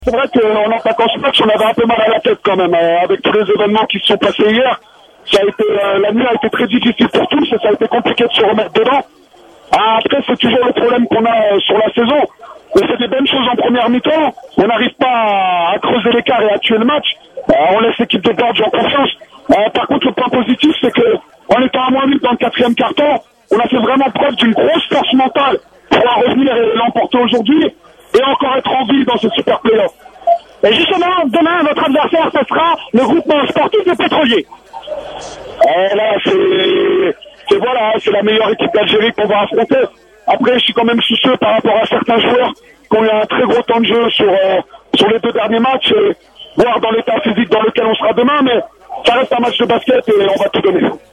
C'est vrai qu'en attaquant ce match, on avait un peu mal à la tête quand même, avec tous les événements qui se sont passés hier. Ça a été, la nuit a été très difficile pour tous et ça a été compliqué de se remettre dedans. Après, c'est toujours le problème qu'on a sur la saison. On fait des bonnes choses en première mi-temps, on n'arrive pas à creuser l'écart et à tuer le match. On laisse l'équipe de Bordeaux en confiance. Par contre, le point positif, c'est que en étant à moins 8 dans le quatrième quart-temps, on a fait vraiment preuve d'une grosse force mentale pour en revenir et l'emporter aujourd'hui et encore être en vie dans ce super play-off. Et justement, demain, votre adversaire, ce sera le groupement sportif des Pétroliers. Et là, c'est la meilleure équipe d'Algérie qu'on va affronter. Après, je suis quand même soucieux par rapport à certains joueurs qui ont eu un très gros temps de jeu sur les 2 derniers matchs, voire dans l'état physique dans lequel on sera demain, mais ça reste un match de basket et on va tout donner.